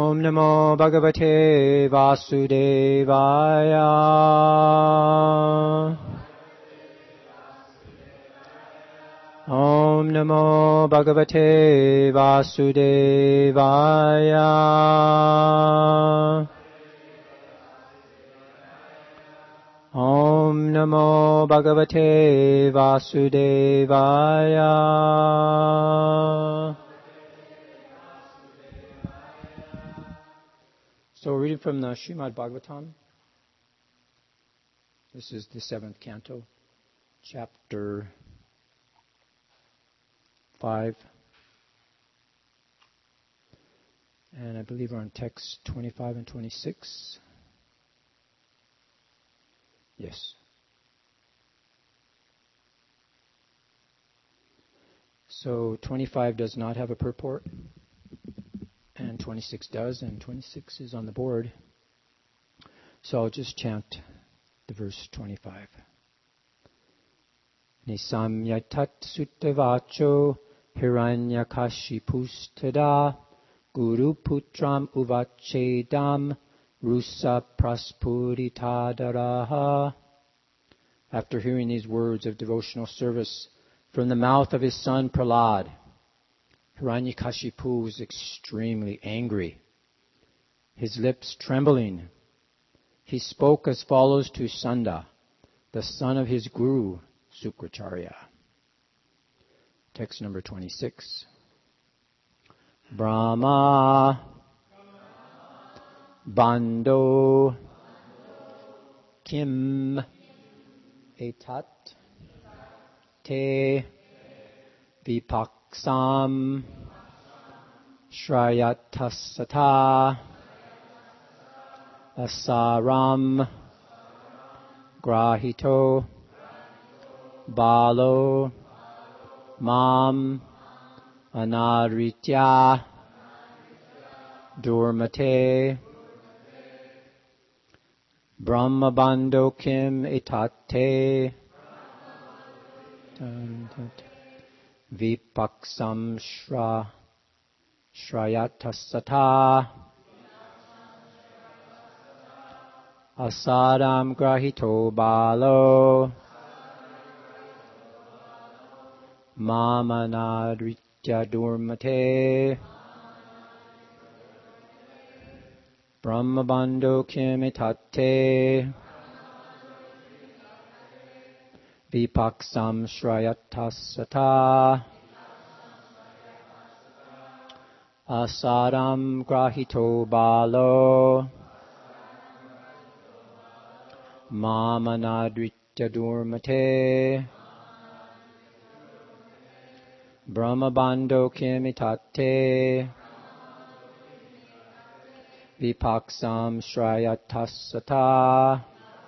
Om Namo Bhagavate Vasudevaya. Om Namo Bhagavate Vasudevaya. Om Namo Bhagavate Vasudevaya. So reading from the Srimad Bhagavatam. This is the 7th canto, chapter 5. And I believe we're on text 25 and 26. Yes. So 25 does not have a purport, and 26 does, and 26 is on the board. So I'll just chant the verse 25. Nisamyatat suttavacho hiranyakashipustada guru putram uvachedam rusa praspuritadaraha. After hearing these words of devotional service from the mouth of his son Prahlad, Hiranyakashipu was extremely angry. His lips trembling, he spoke as follows to Sanda, the son of his guru, Sukracharya. Text number 26. Brahma Bando Kim Etat Te Vipaksam Shrayatasata Asaram Grahito Balo Mam Anadritya Durmate Brahmabando Kim Etate Vipaksam Shrayatasata Asadam Grahito Balo Mamanadritya Durmate Brahmabando Kimitate Vipaksam Shrayatasata Asadam Grahito Balo Mamanadritya Durmate Brahmabando Kimitate Vipaksam Shrayatasata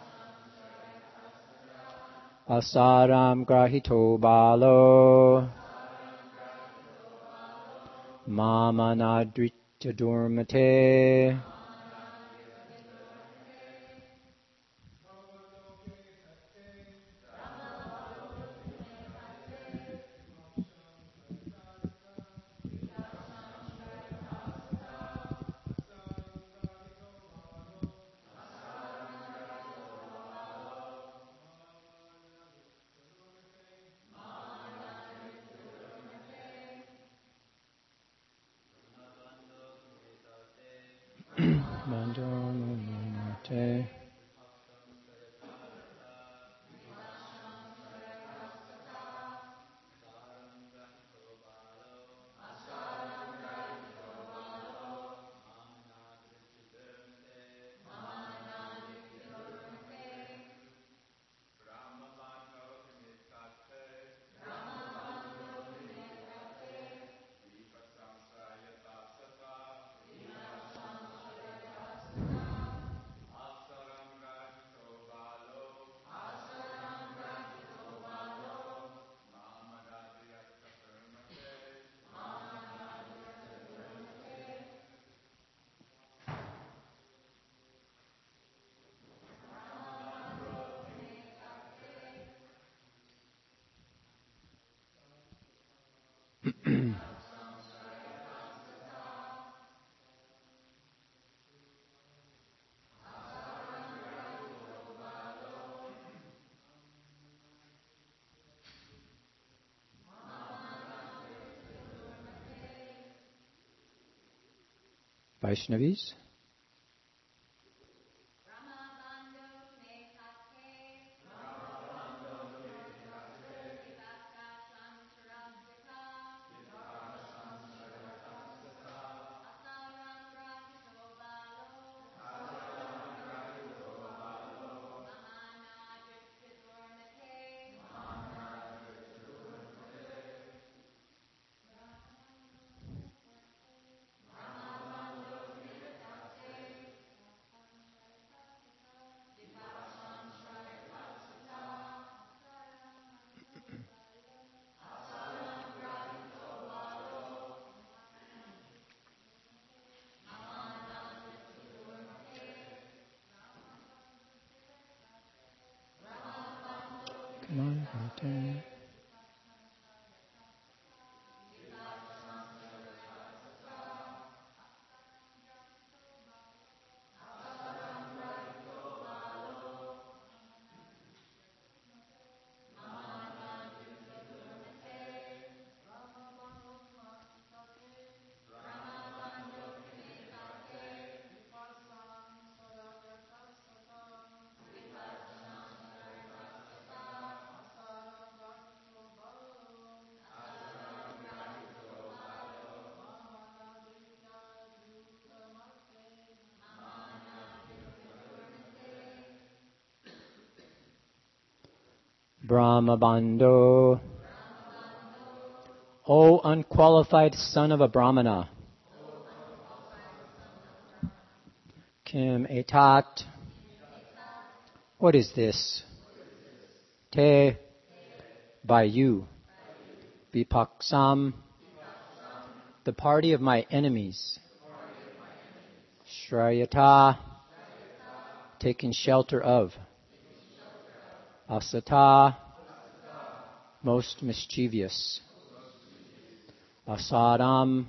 Asaram Grahito Balo Mamanadritya Durmate. Mandamate Vaishnavis. Come on, my turn. Brahmabandho, O unqualified son of a Brahmana, Kim etat, what is this? Te, by you. Vipaksam, the party of my enemies. Shrayata, taking shelter of. Asata, most mischievous. Asadam,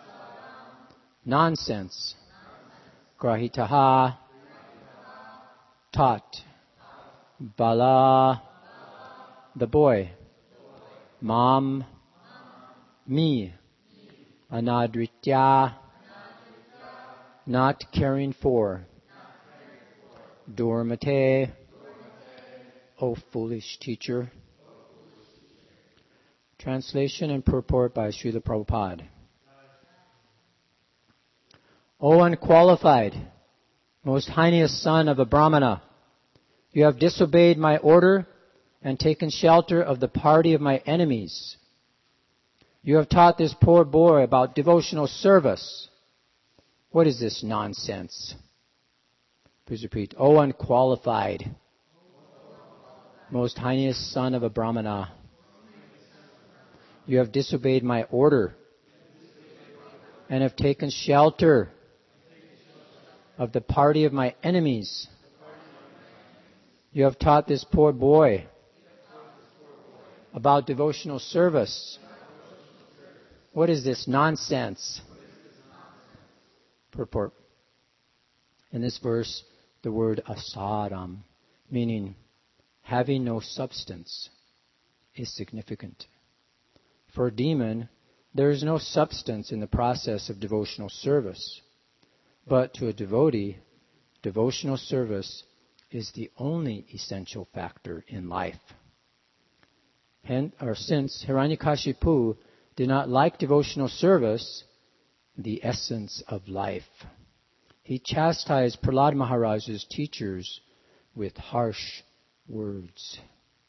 nonsense. Grahitaha, taught. Bala, the boy. Mam, me. Anadritya, not caring for. Dormate, O foolish teacher. Translation and purport by Srila Prabhupada. O unqualified, most heinous son of a Brahmana, you have disobeyed my order and taken shelter of the party of my enemies. You have taught this poor boy about devotional service. What is this nonsense? Please repeat. O unqualified, most heinous son of a Brahmana, you have disobeyed my order and have taken shelter of the party of my enemies. You have taught this poor boy about devotional service. What is this nonsense? Purport. In this verse, the word asaram, meaning having no substance, is significant. For a demon, there is no substance in the process of devotional service. But to a devotee, devotional service is the only essential factor in life. Since Hiranyakashipu did not like devotional service, the essence of life, he chastised Prahlad Maharaj's teachers with harsh words.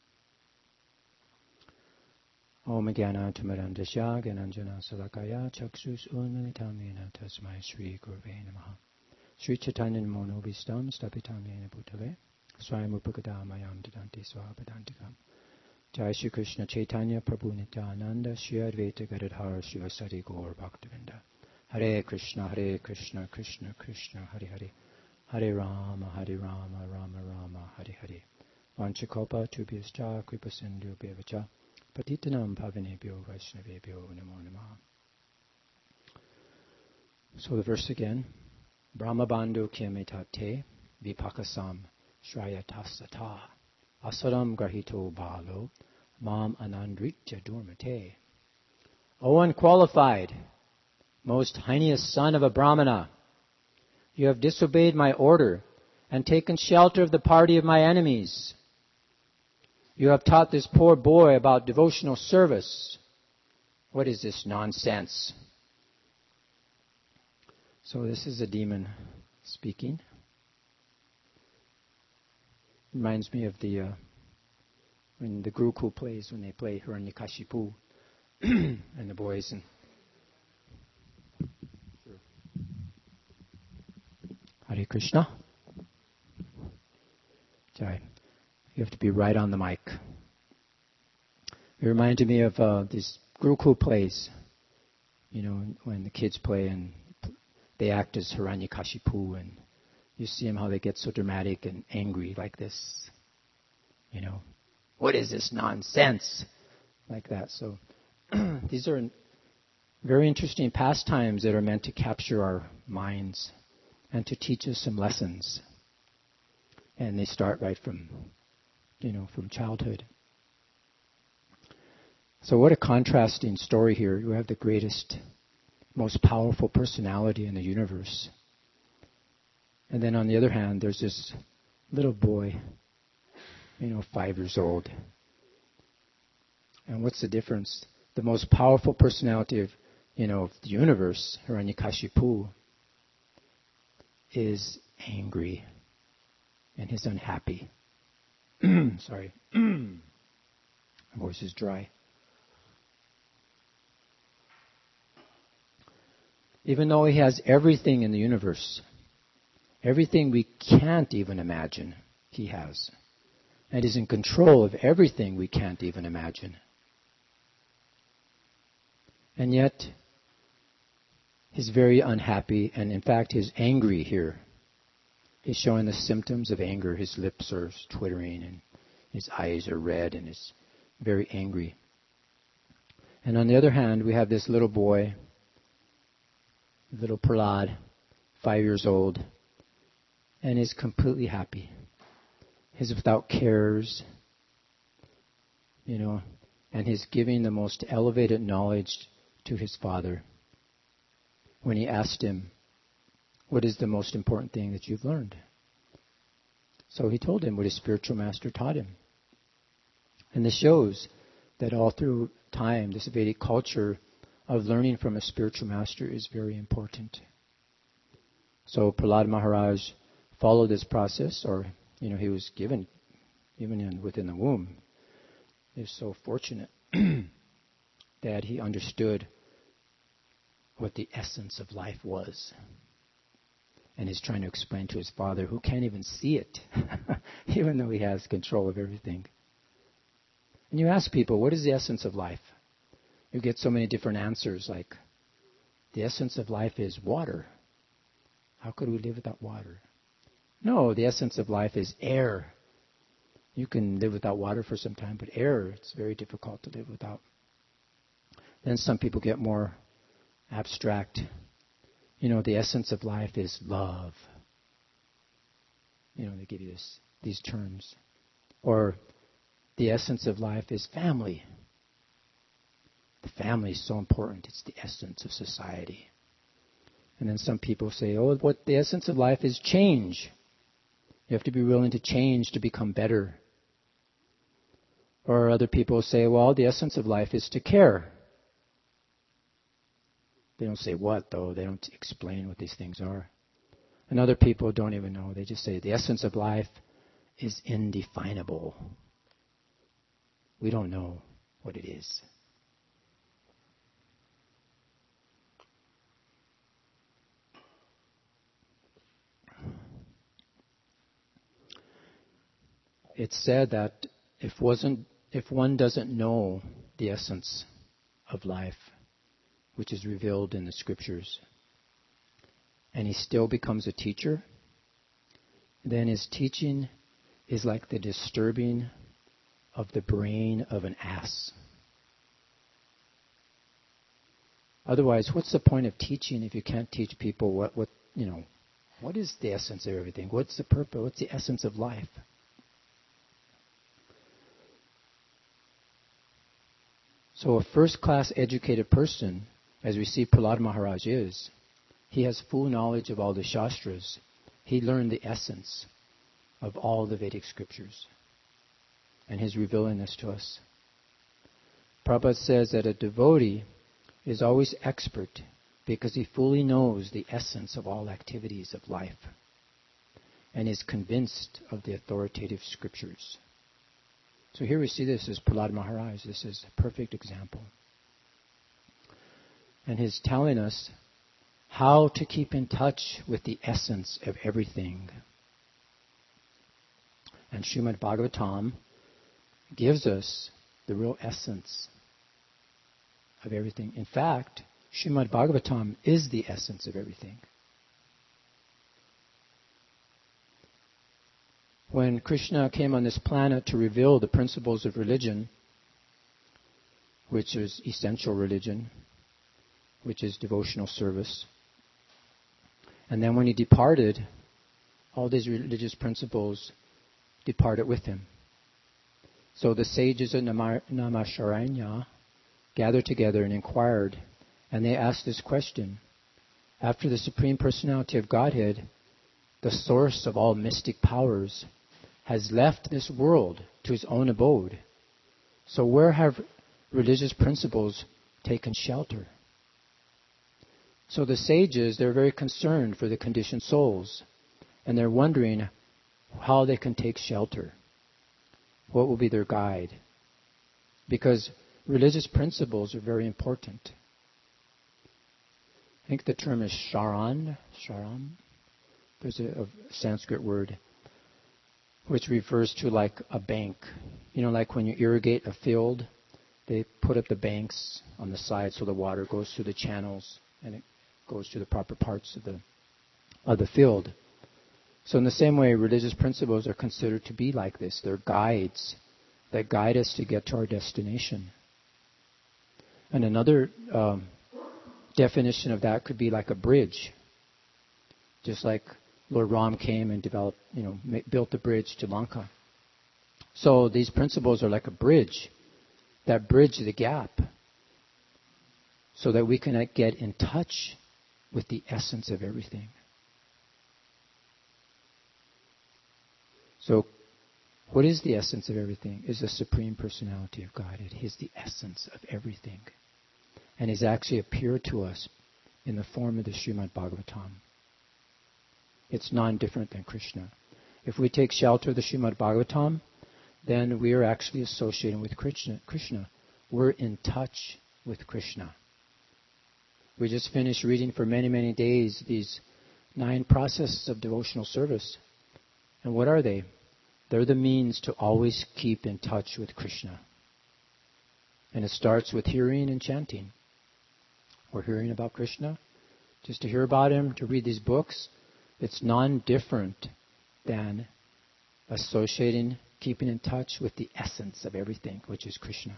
Om Jnana-timirandasya Gyananjana Salakaya Chakshus Unmilitamena Tasmai Shri Gurve Namaha Shri Chaitanya Namo Vistam Stapitam Yena Bhutale Swayam Upakadamayam Didanti Swapadantikam Jai Shri Krishna Chaitanya Prabhu Nityananda Shri Advaita Gadadhar Shivasari Gaur Bhaktavinda Hare Krishna Krishna Krishna Hare Hare Hare Rama Rama Rama Hare Hare Vanchakopa Tubhyascha Kripa Sindhu Bhevacha Patitanam Pavanebhyo Vaishnavebhyo Namo Namaha. So the verse again. Brahmabandhu kyametate vipakasam shrayatasata asaram grahito balo mam anandritya durmate. O unqualified, most heinous son of a Brahmana, You have disobeyed my order and taken shelter of the party of my enemies. You have taught this poor boy about devotional service. What is this nonsense? So this is a demon speaking. Reminds me of when the Gurukul plays, when they play Hiranyakashipu and the boys. Hare Krishna. Sorry. You have to be right on the mic. It reminded me of these Gurukul plays, when the kids play and they act as Hiranyakashipu, and you see them how they get so dramatic and angry like this. What is this nonsense? Like that. So these are very interesting pastimes that are meant to capture our minds and to teach us some lessons. And they start right from childhood. So what a contrasting story here. You have the greatest, most powerful personality in the universe. And then on the other hand, there's this little boy, 5 years old. And what's the difference? The most powerful personality of the universe, Hiranyakashipu, is angry and is unhappy. Sorry. My voice is dry. Even though he has everything in the universe, everything we can't even imagine, he has. And is in control of everything we can't even imagine. And yet, he's very unhappy, and in fact, he's angry here. He's showing the symptoms of anger. His lips are twittering, and his eyes are red, and he's very angry. And on the other hand, we have this little boy, little Prahlad, 5 years old, and is completely happy. He's without cares, and he's giving the most elevated knowledge to his father. When he asked him, what is the most important thing that you've learned? So he told him what his spiritual master taught him. And this shows that all through time, this Vedic culture of learning from a spiritual master is very important. So Prahlad Maharaj followed this process, or he was given, even within the womb. He was so fortunate that he understood what the essence of life was. And he's trying to explain to his father, who can't even see it, even though he has control of everything. And you ask people, what is the essence of life? You get so many different answers, like, the essence of life is water. How could we live without water? No, the essence of life is air. You can live without water for some time, but air, it's very difficult to live without. Then some people get more abstract. The essence of life is love. They give you these terms. Or the essence of life is family. The family is so important. It's the essence of society. And then some people say, what the essence of life is change. You have to be willing to change to become better. Or other people say, the essence of life is to care. They don't say what, though. They don't explain what these things are. And other people don't even know. They just say the essence of life is indefinable. We don't know what it is. It's said that if one doesn't know the essence of life, which is revealed in the scriptures, and he still becomes a teacher, then his teaching is like the disturbing of the brain of an ass. Otherwise, what's the point of teaching if you can't teach people what is the essence of everything? What's the purpose? What's the essence of life? So a first-class educated person, as we see Prahlad Maharaj is, He has full knowledge of all the Shastras. He learned the essence of all the Vedic scriptures. And He's revealing this to us. Prabhupada says that a devotee is always expert because he fully knows the essence of all activities of life and is convinced of the authoritative scriptures. So here we see this as Prahlad Maharaj. This is a perfect example. And he's telling us how to keep in touch with the essence of everything. And Srimad Bhagavatam gives us the real essence of everything. In fact, Srimad Bhagavatam is the essence of everything. When Krishna came on this planet to reveal the principles of religion, which is essential religion, which is devotional service, and then when He departed, all these religious principles departed with Him. So the sages of Namasharanya gathered together and inquired, and they asked this question: after the Supreme Personality of Godhead, the source of all mystic powers, has left this world to His own abode, so where have religious principles taken shelter? So the sages, they're very concerned for the conditioned souls, and they're wondering how they can take shelter. What will be their guide? Because religious principles are very important. I think the term is sharan. There's a Sanskrit word which refers to like a bank. You know, like when you irrigate a field, they put up the banks on the side so the water goes through the channels and it goes to the proper parts of the field. So in the same way, religious principles are considered to be like this. They're guides that guide us to get to our destination. And another definition of that could be like a bridge. Just like Lord Ram came and built the bridge to Lanka. So these principles are like a bridge that bridge the gap so that we can get in touch with the essence of everything. So what is the essence of everything? Is the Supreme Personality of Godhead. He is the essence of everything. And He's actually appeared to us in the form of the Srimad Bhagavatam. It's non-different than Krishna. If we take shelter of the Srimad Bhagavatam, then we are actually associating with Krishna. We're in touch with Krishna. We just finished reading for many, many days these 9 processes of devotional service. And what are they? They're the means to always keep in touch with Krishna. And it starts with hearing and chanting. We're hearing about Krishna. Just to hear about Him, to read these books, it's non-different than associating, keeping in touch with the essence of everything, which is Krishna.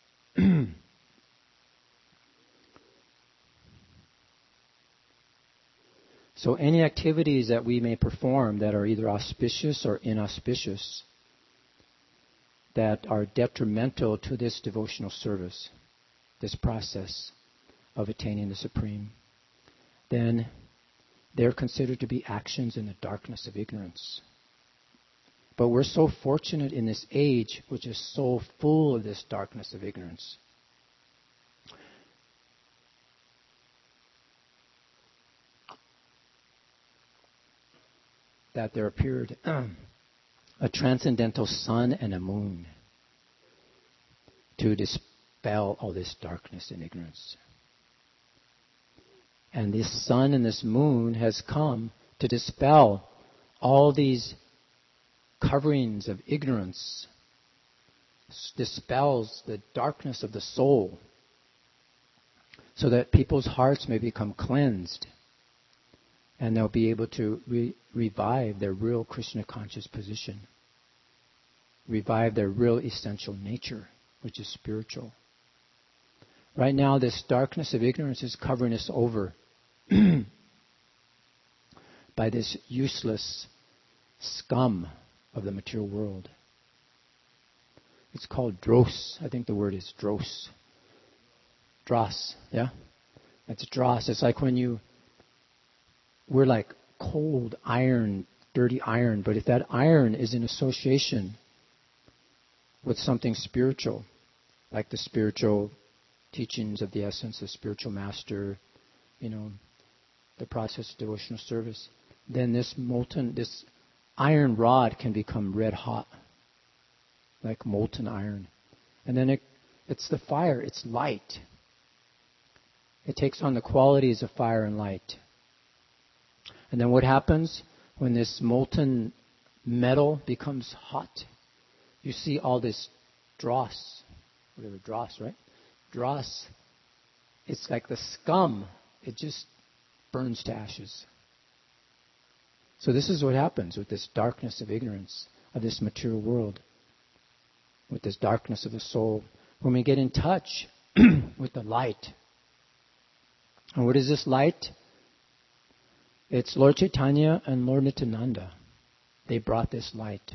So any activities that we may perform that are either auspicious or inauspicious, that are detrimental to this devotional service, this process of attaining the Supreme, then they're considered to be actions in the darkness of ignorance. But we're so fortunate in this age, which is so full of this darkness of ignorance. That there appeared a transcendental sun and a moon to dispel all this darkness and ignorance. And this sun and this moon has come to dispel all these coverings of ignorance, dispels the darkness of the soul, so that people's hearts may become cleansed and they'll be able to revive their real Krishna conscious position, revive their real essential nature, which is spiritual. Right now, this darkness of ignorance is covering us over by this useless scum of the material world. It's called dross. I think the word is dross. Dross, yeah? That's dross. It's like when you we're like cold iron, dirty iron. But if that iron is in association with something spiritual, like the spiritual teachings of the essence, the spiritual master, the process of devotional service, then this iron rod can become red hot, like molten iron. And then it's the fire, it's light. It takes on the qualities of fire and light. And then what happens when this molten metal becomes hot? You see all this dross, right? Dross, it's like the scum. It just burns to ashes. So this is what happens with this darkness of ignorance of this material world, with this darkness of the soul, when we get in touch with the light. And what is this light? It's Lord Chaitanya and Lord Nityananda. They brought this light.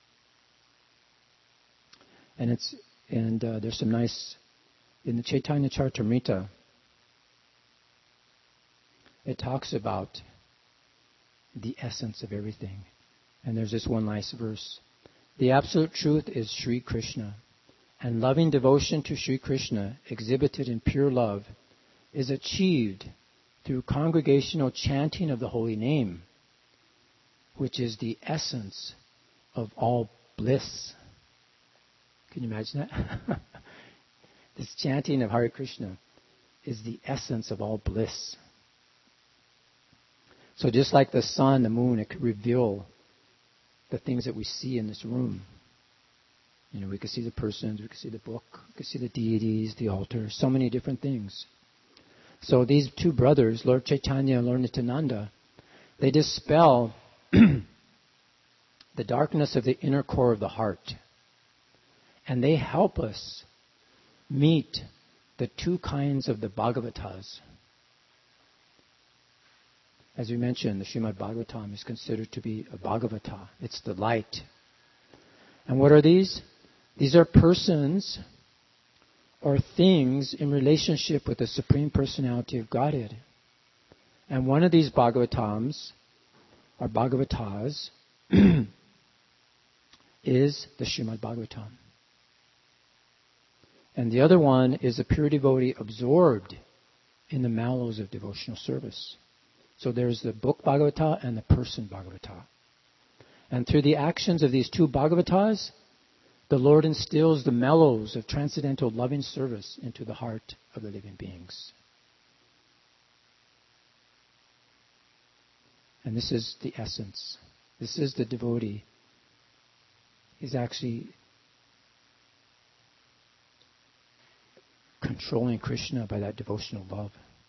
And there's some nice, in the Chaitanya Charitamrita, it talks about the essence of everything. And there's this one nice verse. The absolute truth is Sri Krishna. And loving devotion to Sri Krishna, exhibited in pure love, is achieved through congregational chanting of the holy name, which is the essence of all bliss. Can you imagine that? This chanting of Hare Krishna is the essence of all bliss. So just like the sun, the moon, it could reveal the things that we see in this room. We could see the persons, we could see the book, we could see the deities, the altar, so many different things. So these two brothers, Lord Chaitanya and Lord Nityananda, they dispel the darkness of the inner core of the heart. And they help us meet the two kinds of the Bhagavatas. As we mentioned, the Srimad Bhagavatam is considered to be a Bhagavata. It's the light. And what are these? These are persons or things in relationship with the Supreme Personality of Godhead. And one of these Bhagavatams, or Bhagavatas, is the Srimad Bhagavatam. And the other one is the pure devotee absorbed in the mallows of devotional service. So there's the book Bhagavata and the person Bhagavata. And through the actions of these two Bhagavatas, the Lord instills the mellows of transcendental loving service into the heart of the living beings. And this is the essence. This is the devotee. He's actually controlling Krishna by that devotional love.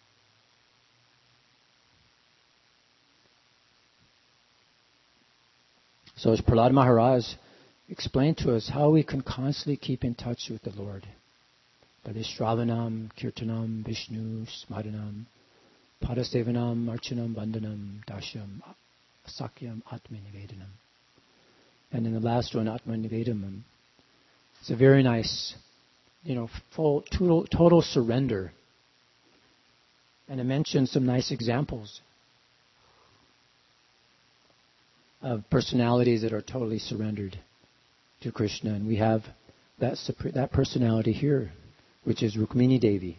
So as Prahlad Maharaj explained to us how we can constantly keep in touch with the Lord. By this Shravanam, Kirtanam, Vishnu, Smaranam, Padasevanam, Archanam, Vandanam, Dasham, Sakyam, Atmanivedanam. And in the last one, Atmanivedanam, it's a very nice, full, total surrender. And it mentions some nice examples of personalities that are totally surrendered to Krishna. And we have that personality here, which is Rukmini Devi.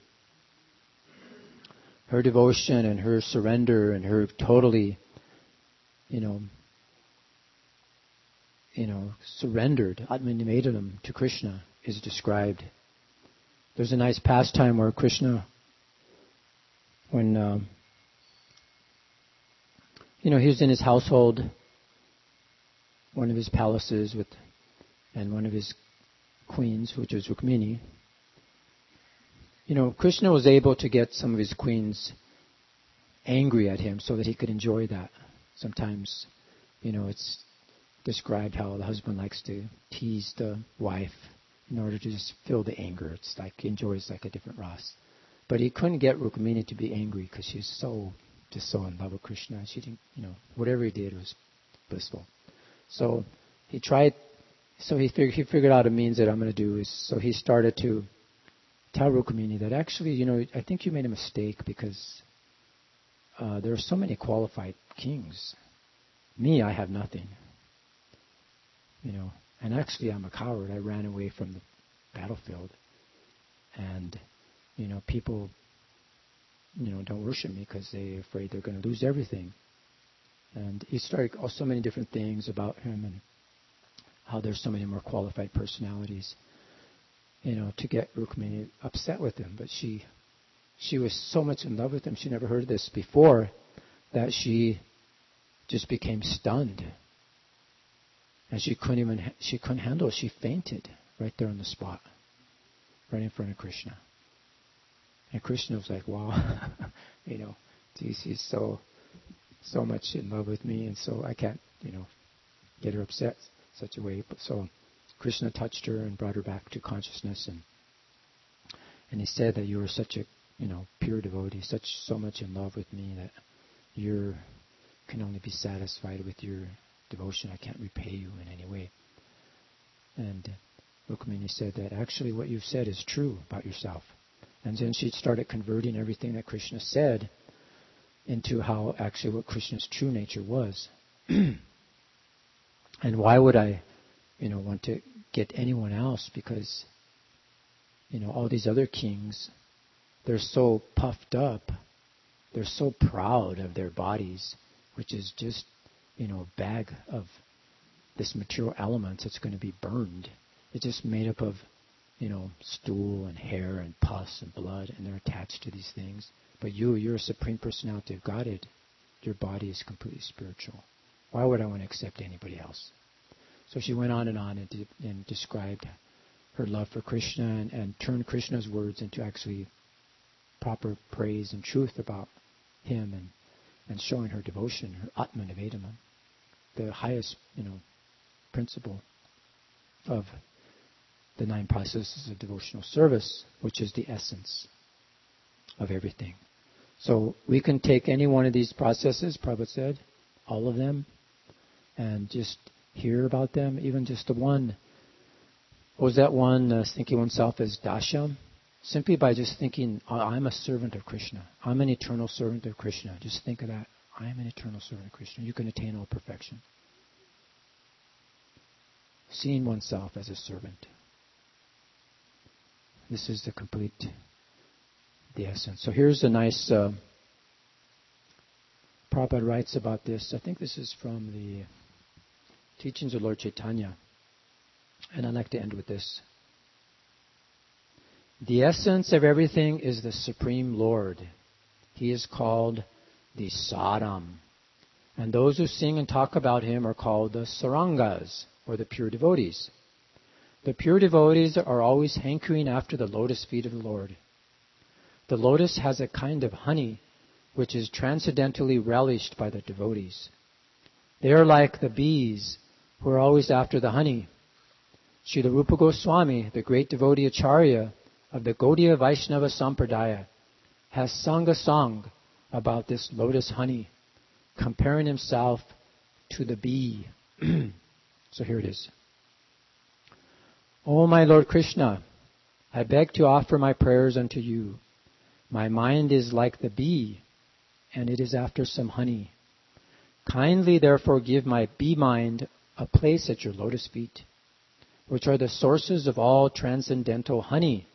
Her devotion and her surrender and her totally, surrendered Atmanivedanam to Krishna is described. There's a nice pastime where Krishna, when he was in his household, one of his palaces and one of his queens, which was Rukmini. Krishna was able to get some of his queens angry at him so that he could enjoy that. Sometimes, it's described how the husband likes to tease the wife in order to just feel the anger. It's like he enjoys like a different ras. But he couldn't get Rukmini to be angry because she's so in love with Krishna. She didn't, whatever he did was blissful. So he tried. So he figured out a means that I'm going to do is. So he started to tell Rukmini that actually, I think you made a mistake because there are so many qualified kings. Me, I have nothing. And actually I'm a coward. I ran away from the battlefield. And, people, don't worship me because they're afraid they're going to lose everything. And he started so many different things about him and how there's so many more qualified personalities, to get Rukmini upset with him. But she was so much in love with him. She never heard this before, that she just became stunned. And she couldn't handle it. She fainted right there on the spot, right in front of Krishna. And Krishna was like, wow, geez, he's so much in love with me, and so I can't, get her upset such a way. But so Krishna touched her and brought her back to consciousness, and he said that you were such a, pure devotee, so much in love with me that you can only be satisfied with your devotion. I can't repay you in any way. And Rukmini said that actually what you've said is true about yourself. And then she started converting everything that Krishna said into how actually what Krishna's true nature was. And why would I, want to get anyone else? Because, all these other kings, they're so puffed up, they're so proud of their bodies, which is just, a bag of this material element that's going to be burned. It's just made up of, stool and hair and pus and blood, and they're attached to these things. But you're a Supreme Personality of Godhead. Your body is completely spiritual. Why would I want to accept anybody else? So she went on and described her love for Krishna and turned Krishna's words into actually proper praise and truth about him and showing her devotion, her Atman Nivedana, the highest, principle of the 9 processes of devotional service, which is the essence of everything. So we can take any one of these processes, Prabhupada said, all of them, and just hear about them, even just the one. What was that one, thinking oneself as Dasham? Simply by just thinking, I'm a servant of Krishna. I'm an eternal servant of Krishna. Just think of that. I am an eternal servant of Krishna. You can attain all perfection. Seeing oneself as a servant. This is the essence. So here's a nice, Prabhupada writes about this. I think this is from the teachings of Lord Chaitanya. And I'd like to end with this. The essence of everything is the Supreme Lord. He is called the Saram. And those who sing and talk about him are called the Sarangas, or the pure devotees. The pure devotees are always hankering after the lotus feet of the Lord. The lotus has a kind of honey which is transcendentally relished by the devotees. They are like the bees who are always after the honey. Srila Rupa Goswami, the great devotee Acharya of the Gaudiya Vaishnava Sampradaya, has sung a song about this lotus honey, comparing himself to the bee. So here it is. O my Lord Krishna, I beg to offer my prayers unto you. My mind is like the bee, and it is after some honey. Kindly therefore give my bee mind a place at your lotus feet, which are the sources of all transcendental honey.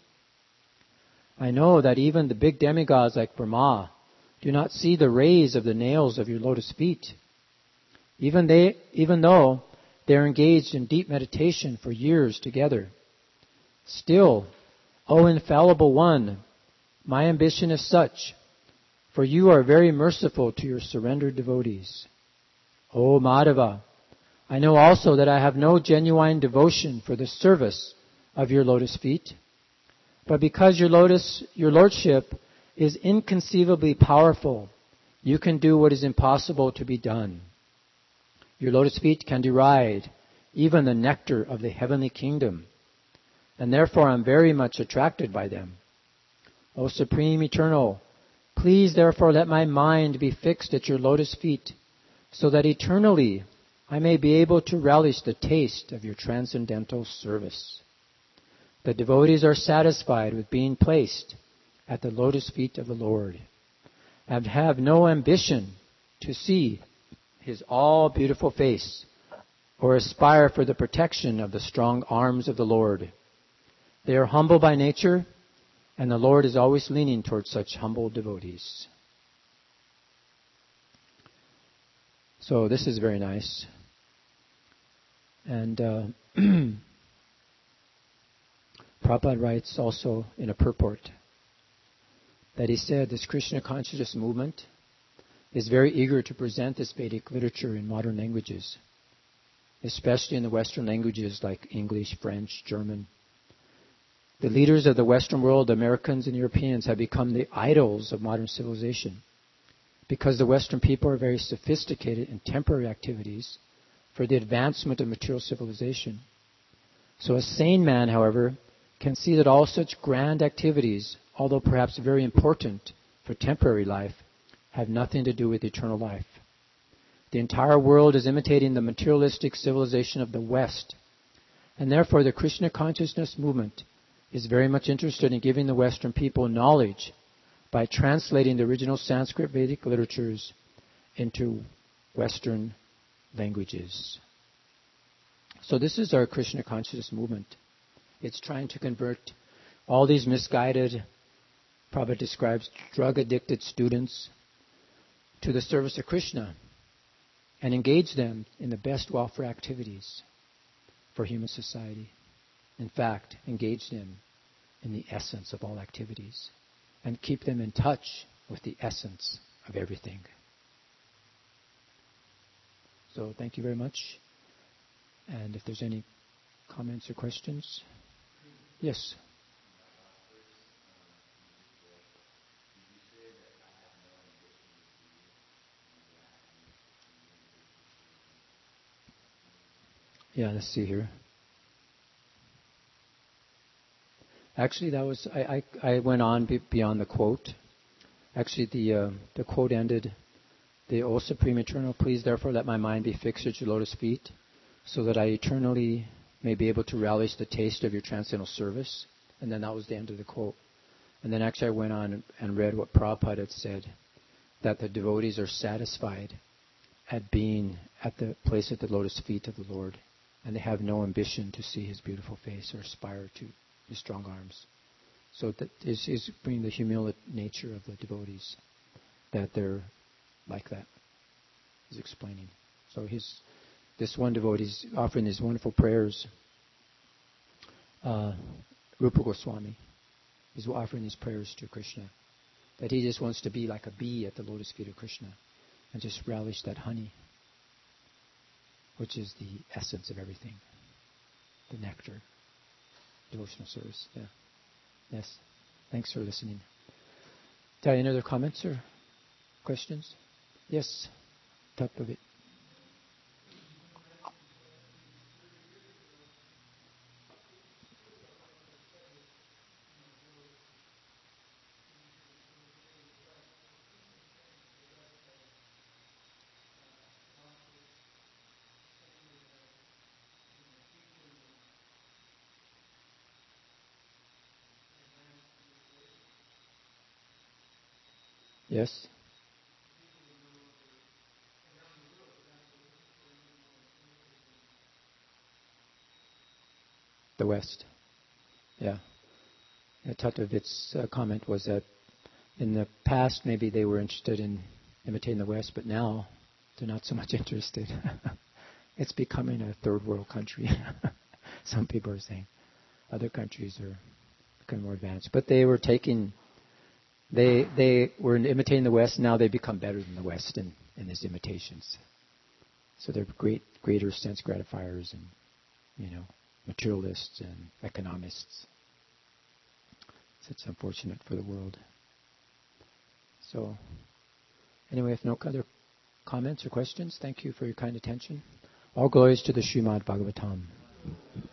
I know that even the big demigods like Brahma do not see the rays of the nails of your lotus feet, even though they are engaged in deep meditation for years together. Still, O infallible one, my ambition is such, for you are very merciful to your surrendered devotees. O Madhava, I know also that I have no genuine devotion for the service of your lotus feet, but because your lordship is inconceivably powerful, you can do what is impossible to be done. Your lotus feet can deride even the nectar of the heavenly kingdom, and therefore I am very much attracted by them. O Supreme Eternal, please therefore let my mind be fixed at your lotus feet, so that eternally I may be able to relish the taste of your transcendental service. The devotees are satisfied with being placed at the lotus feet of the Lord. and have no ambition to see his all-beautiful face or aspire for the protection of the strong arms of the Lord. They are humble by nature, and the Lord is always leaning towards such humble devotees. So this is very nice. And Prabhupada writes also in a purport that he said this Krishna consciousness movement is very eager to present this Vedic literature in modern languages, especially in the Western languages like English, French, German. The leaders of the Western world, Americans and Europeans, have become the idols of modern civilization because the Western people are very sophisticated in temporary activities for the advancement of material civilization. So a sane man, however, can see that all such grand activities, although perhaps very important for temporary life, have nothing to do with eternal life. The entire world is imitating the materialistic civilization of the West, and therefore the Krishna consciousness movement is very much interested in giving the Western people knowledge by translating the original Sanskrit Vedic literatures into Western languages. So this is our Krishna consciousness movement. It's trying to convert all these misguided, Prabhupada describes drug-addicted students to the service of Krishna and engage them in the best welfare activities for human society. In fact, engage them in the essence of all activities and keep them in touch with the essence of everything. So thank you very much. And if there's any comments or questions? Yes. Yeah, let's see here. Actually, that was I went on beyond the quote. Actually, the quote ended, "O Supreme Eternal, please therefore let my mind be fixed at your lotus feet, so that I eternally may be able to relish the taste of your transcendental service." And then that was the end of the quote. And then actually I went on and read what Prabhupada had said, that the devotees are satisfied at being at the place at the lotus feet of the Lord, and they have no ambition to see his beautiful face or aspire to his strong arms. So that is bringing the humility nature of the devotees, that they're like that. He's explaining. So this one devotee is offering these wonderful prayers. Rupa Goswami is offering these prayers to Krishna, that he just wants to be like a bee at the lotus feet of Krishna and just relish that honey, which is the essence of everything, the nectar, devotional service. Yeah. Yes. Thanks for listening. Any other comments or questions? Yes. Top of it. Yes. The West. Yeah. Tattva's comment was that in the past maybe they were interested in imitating the West, but now they're not so much interested. It's becoming a third world country. Some people are saying other countries are becoming more advanced, but they were imitating the West. Now they become better than the West in these imitations. So they're greater sense gratifiers and materialists and economists. So it's unfortunate for the world. So anyway, if no other comments or questions, thank you for your kind attention. All glories to the Srimad Bhagavatam.